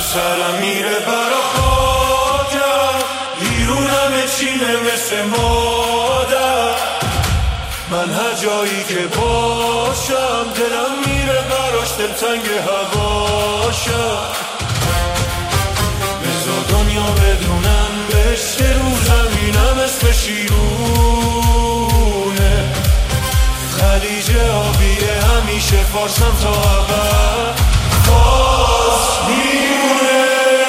سرم میره برا خاکم، بیرونم چینه مثل مادر. من هر جایی که باشم دلم میره براش، دلتنگ هواشم. بذار دنیا بدونم بهشت رو زمینم اسم شیرونه. خلیج آبیه همیشه فارسم تا ابد باز میمونه.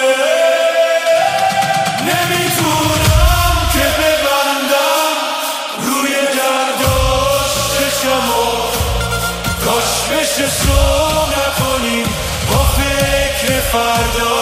نمیتونم که ببندم روی درداش چشمو، کاش بشه صبح نکنیم با فکر فردا.